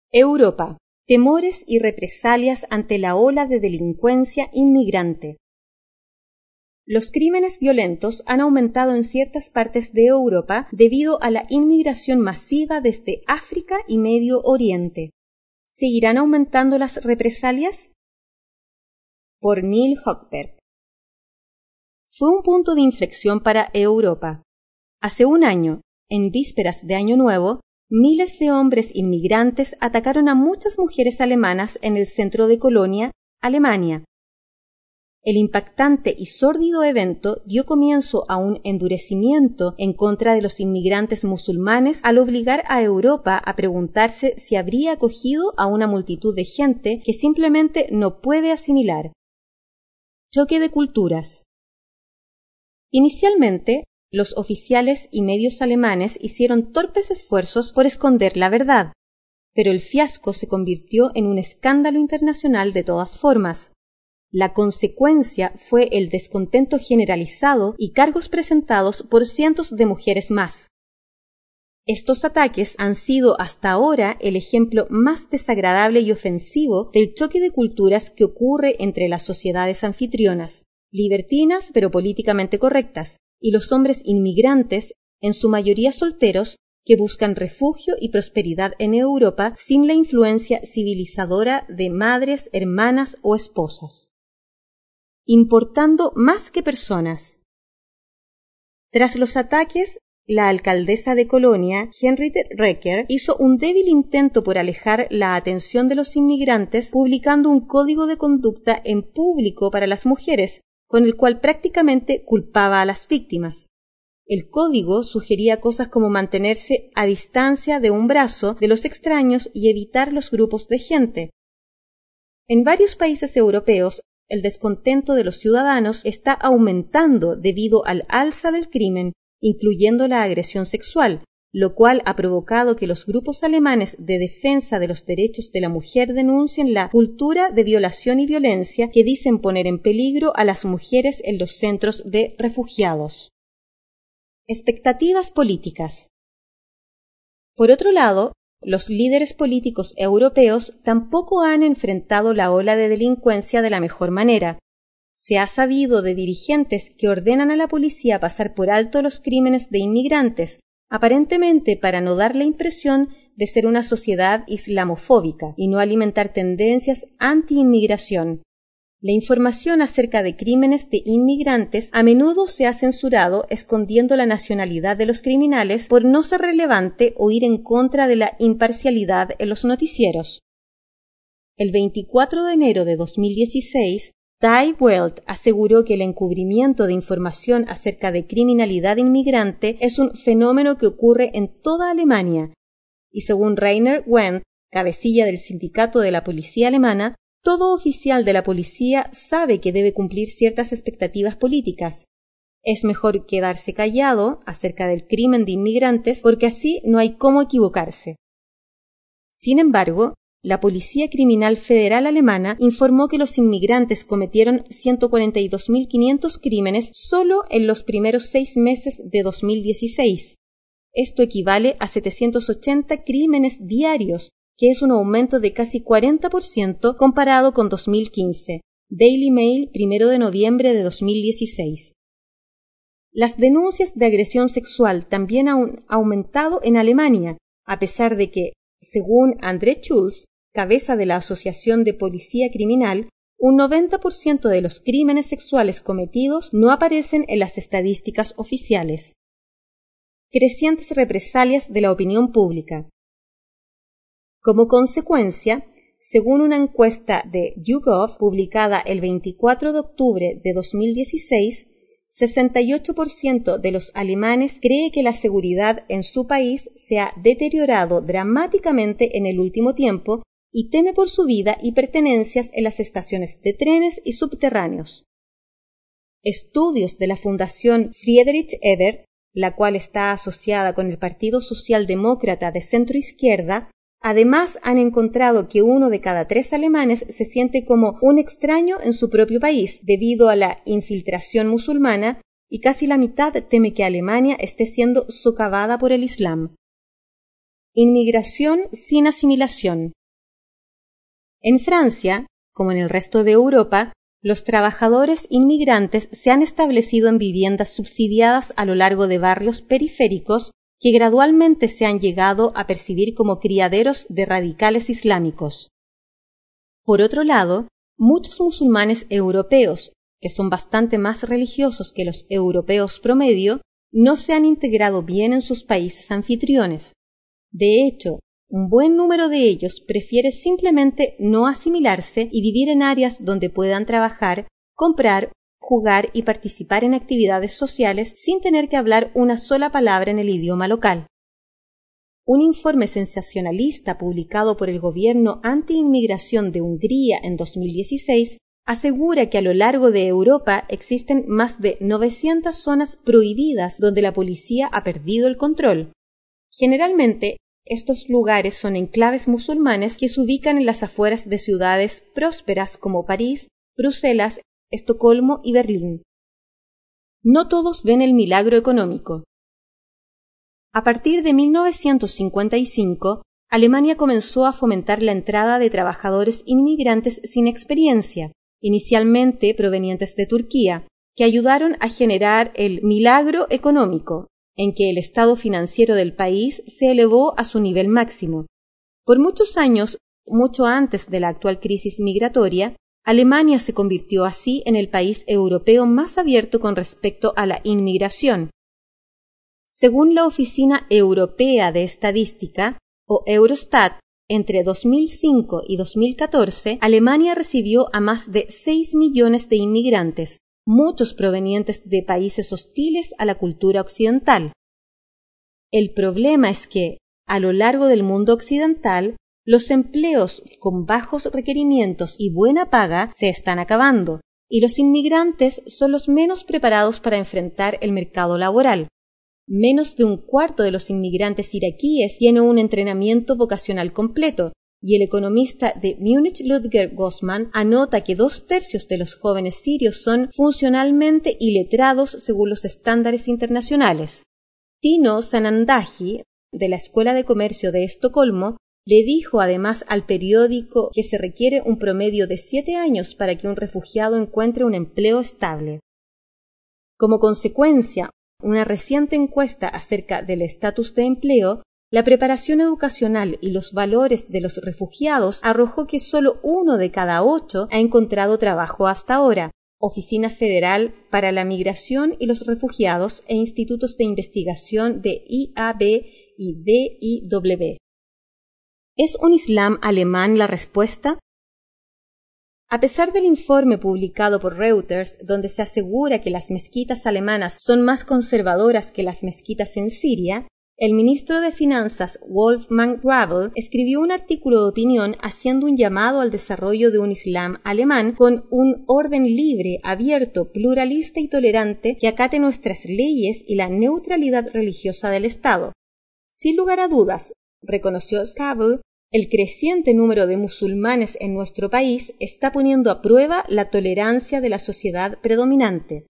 Europa. Temores y represalias ante la ola de delincuencia inmigrante. Los crímenes violentos han aumentado en ciertas partes de Europa debido a la inmigración masiva desde África y Medio Oriente. ¿Seguirán aumentando las represalias? Por Neil Hochberg. Fue un punto de inflexión para Europa. Hace un año, en vísperas de Año Nuevo, miles de hombres inmigrantes atacaron a muchas mujeres alemanas en el centro de Colonia, Alemania. El impactante y sórdido evento dio comienzo a un endurecimiento en contra de los inmigrantes musulmanes al obligar a Europa a preguntarse si habría acogido a una multitud de gente que simplemente no puede asimilar. Choque de culturas. Inicialmente, los oficiales y medios alemanes hicieron torpes esfuerzos por esconder la verdad, pero el fiasco se convirtió en un escándalo internacional de todas formas. La consecuencia fue el descontento generalizado y cargos presentados por cientos de mujeres más. Estos ataques han sido hasta ahora el ejemplo más desagradable y ofensivo del choque de culturas que ocurre entre las sociedades anfitrionas, libertinas pero políticamente correctas, y los hombres inmigrantes, en su mayoría solteros, que buscan refugio y prosperidad en Europa sin la influencia civilizadora de madres, hermanas o esposas. Importando más que personas. Tras los ataques, la alcaldesa de Colonia, Henriette Reker, hizo un débil intento por alejar la atención de los inmigrantes publicando un código de conducta en público para las mujeres, con el cual prácticamente culpaba a las víctimas. El código sugería cosas como mantenerse a distancia de un brazo de los extraños y evitar los grupos de gente. En varios países europeos, el descontento de los ciudadanos está aumentando debido al alza del crimen, incluyendo la agresión sexual, lo cual ha provocado que los grupos alemanes de defensa de los derechos de la mujer denuncien la cultura de violación y violencia que dicen poner en peligro a las mujeres en los centros de refugiados. Expectativas políticas. Por otro lado, los líderes políticos europeos tampoco han enfrentado la ola de delincuencia de la mejor manera. Se ha sabido de dirigentes que ordenan a la policía pasar por alto los crímenes de inmigrantes, aparentemente para no dar la impresión de ser una sociedad islamofóbica y no alimentar tendencias anti-inmigración. La información acerca de crímenes de inmigrantes a menudo se ha censurado escondiendo la nacionalidad de los criminales por no ser relevante o ir en contra de la imparcialidad en los noticieros. El 24 de enero de 2016, Die Welt aseguró que el encubrimiento de información acerca de criminalidad inmigrante es un fenómeno que ocurre en toda Alemania, y según Rainer Wendt, cabecilla del sindicato de la policía alemana, todo oficial de la policía sabe que debe cumplir ciertas expectativas políticas. Es mejor quedarse callado acerca del crimen de inmigrantes porque así no hay cómo equivocarse. Sin embargo, la Policía Criminal Federal Alemana informó que los inmigrantes cometieron 142.500 crímenes solo en los primeros 6 meses de 2016. Esto equivale a 780 crímenes diarios, que es un aumento de casi 40% comparado con 2015. Daily Mail, 1 de noviembre de 2016. Las denuncias de agresión sexual también han aumentado en Alemania, a pesar de que, según André Schulz, cabeza de la Asociación de Policía Criminal, un 90% de los crímenes sexuales cometidos no aparecen en las estadísticas oficiales. Crecientes represalias de la opinión pública. Como consecuencia, según una encuesta de YouGov publicada el 24 de octubre de 2016, 68% de los alemanes cree que la seguridad en su país se ha deteriorado dramáticamente en el último tiempo y teme por su vida y pertenencias en las estaciones de trenes y subterráneos. Estudios de la Fundación Friedrich Ebert, la cual está asociada con el Partido Socialdemócrata de centro-izquierda, además han encontrado que 1 de cada 3 alemanes se siente como un extraño en su propio país debido a la infiltración musulmana y casi la mitad teme que Alemania esté siendo socavada por el Islam. Inmigración sin asimilación. En Francia, como en el resto de Europa, los trabajadores inmigrantes se han establecido en viviendas subsidiadas a lo largo de barrios periféricos que gradualmente se han llegado a percibir como criaderos de radicales islámicos. Por otro lado, muchos musulmanes europeos, que son bastante más religiosos que los europeos promedio, no se han integrado bien en sus países anfitriones. De hecho, un buen número de ellos prefiere simplemente no asimilarse y vivir en áreas donde puedan trabajar, comprar, jugar y participar en actividades sociales sin tener que hablar una sola palabra en el idioma local. Un informe sensacionalista publicado por el gobierno anti-inmigración de Hungría en 2016 asegura que a lo largo de Europa existen más de 900 zonas prohibidas donde la policía ha perdido el control. Generalmente, estos lugares son enclaves musulmanes que se ubican en las afueras de ciudades prósperas como París, Bruselas, Estocolmo y Berlín. No todos ven el milagro económico. A partir de 1955, Alemania comenzó a fomentar la entrada de trabajadores inmigrantes sin experiencia, inicialmente provenientes de Turquía, que ayudaron a generar el milagro económico, en que el estado financiero del país se elevó a su nivel máximo. Por muchos años, mucho antes de la actual crisis migratoria, Alemania se convirtió así en el país europeo más abierto con respecto a la inmigración. Según la Oficina Europea de Estadística, o Eurostat, entre 2005 y 2014, Alemania recibió a más de 6 millones de inmigrantes, muchos provenientes de países hostiles a la cultura occidental. El problema es que, a lo largo del mundo occidental, los empleos con bajos requerimientos y buena paga se están acabando, y los inmigrantes son los menos preparados para enfrentar el mercado laboral. Menos de un cuarto de los inmigrantes iraquíes tiene un entrenamiento vocacional completo, y el economista de Múnich Ludger Gossmann anota que 2/3 de los jóvenes sirios son funcionalmente iletrados según los estándares internacionales. Tino Sanandaji, de la Escuela de Comercio de Estocolmo, le dijo además al periódico que se requiere un promedio de 7 años para que un refugiado encuentre un empleo estable. Como consecuencia, una reciente encuesta acerca del estatus de empleo, la preparación educacional y los valores de los refugiados arrojó que solo 1 de cada 8 ha encontrado trabajo hasta ahora. Oficina Federal para la Migración y los Refugiados e institutos de investigación de IAB y DIW. ¿Es un Islam alemán la respuesta? A pesar del informe publicado por Reuters, donde se asegura que las mezquitas alemanas son más conservadoras que las mezquitas en Siria, el ministro de Finanzas Wolfgang Rabel escribió un artículo de opinión haciendo un llamado al desarrollo de un Islam alemán con un orden libre, abierto, pluralista y tolerante que acate nuestras leyes y la neutralidad religiosa del Estado. Sin lugar a dudas, reconoció Rabel, el creciente número de musulmanes en nuestro país está poniendo a prueba la tolerancia de la sociedad predominante.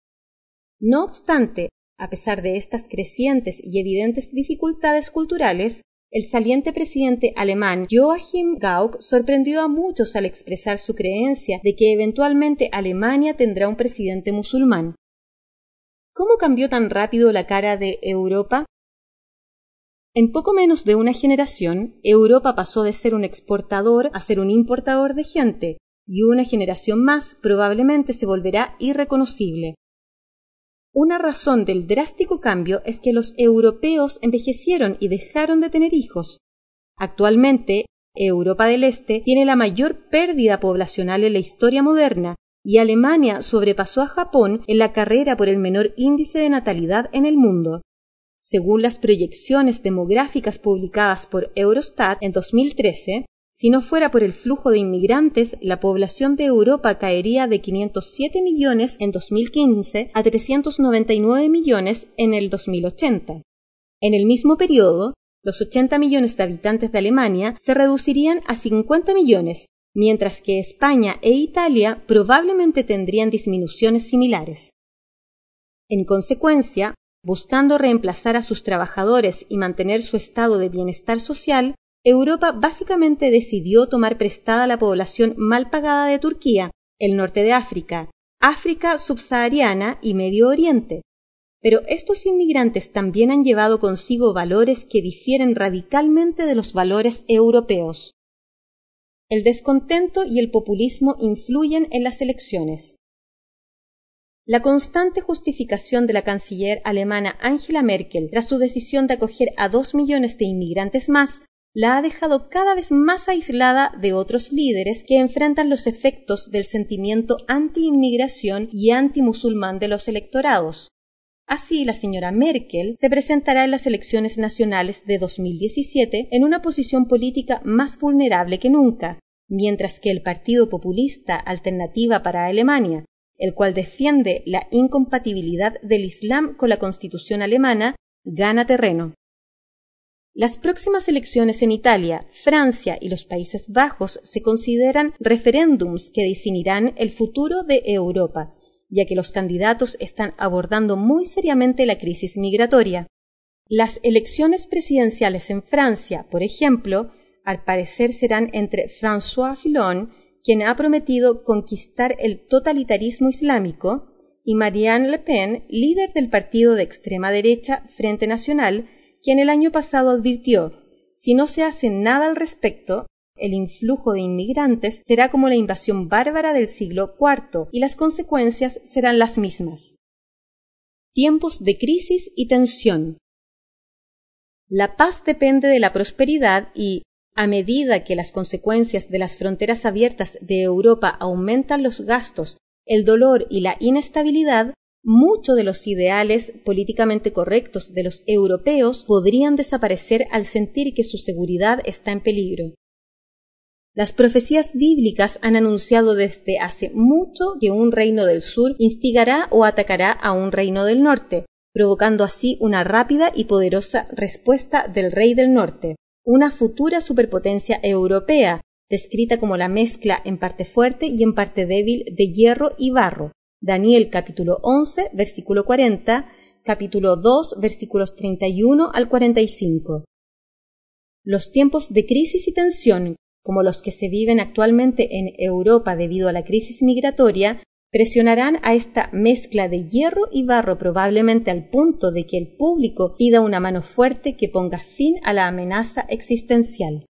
No obstante, a pesar de estas crecientes y evidentes dificultades culturales, el saliente presidente alemán Joachim Gauck sorprendió a muchos al expresar su creencia de que eventualmente Alemania tendrá un presidente musulmán. ¿Cómo cambió tan rápido la cara de Europa? En poco menos de una generación, Europa pasó de ser un exportador a ser un importador de gente, y una generación más probablemente se volverá irreconocible. Una razón del drástico cambio es que los europeos envejecieron y dejaron de tener hijos. Actualmente, Europa del Este tiene la mayor pérdida poblacional en la historia moderna, y Alemania sobrepasó a Japón en la carrera por el menor índice de natalidad en el mundo. Según las proyecciones demográficas publicadas por Eurostat en 2013, si no fuera por el flujo de inmigrantes, la población de Europa caería de 507 millones en 2015 a 399 millones en el 2080. En el mismo periodo, los 80 millones de habitantes de Alemania se reducirían a 50 millones, mientras que España e Italia probablemente tendrían disminuciones similares. En consecuencia, buscando reemplazar a sus trabajadores y mantener su estado de bienestar social, Europa básicamente decidió tomar prestada la población mal pagada de Turquía, el norte de África, África subsahariana y Medio Oriente. Pero estos inmigrantes también han llevado consigo valores que difieren radicalmente de los valores europeos. El descontento y el populismo influyen en las elecciones. La constante justificación de la canciller alemana Angela Merkel tras su decisión de acoger a 2 millones de inmigrantes más la ha dejado cada vez más aislada de otros líderes que enfrentan los efectos del sentimiento anti-inmigración y anti-musulmán de los electorados. Así, la señora Merkel se presentará en las elecciones nacionales de 2017 en una posición política más vulnerable que nunca, mientras que el Partido Populista Alternativa para Alemania, el cual defiende la incompatibilidad del Islam con la Constitución alemana, gana terreno. Las próximas elecciones en Italia, Francia y los Países Bajos se consideran referéndums que definirán el futuro de Europa, ya que los candidatos están abordando muy seriamente la crisis migratoria. Las elecciones presidenciales en Francia, por ejemplo, al parecer serán entre François Fillon, quien ha prometido conquistar el totalitarismo islámico, y Marine Le Pen, líder del partido de extrema derecha Frente Nacional, quien el año pasado advirtió: si no se hace nada al respecto, el influjo de inmigrantes será como la invasión bárbara del siglo IV y las consecuencias serán las mismas. Tiempos de crisis y tensión. La paz depende de la prosperidad y, a medida que las consecuencias de las fronteras abiertas de Europa aumentan los gastos, el dolor y la inestabilidad, muchos de los ideales políticamente correctos de los europeos podrían desaparecer al sentir que su seguridad está en peligro. Las profecías bíblicas han anunciado desde hace mucho que un reino del sur instigará o atacará a un reino del norte, provocando así una rápida y poderosa respuesta del rey del norte, una futura superpotencia europea, descrita como la mezcla en parte fuerte y en parte débil de hierro y barro. Daniel capítulo 11, versículo 40, capítulo 2, versículos 31 al 45. Los tiempos de crisis y tensión, como los que se viven actualmente en Europa debido a la crisis migratoria, presionarán a esta mezcla de hierro y barro probablemente al punto de que el público pida una mano fuerte que ponga fin a la amenaza existencial.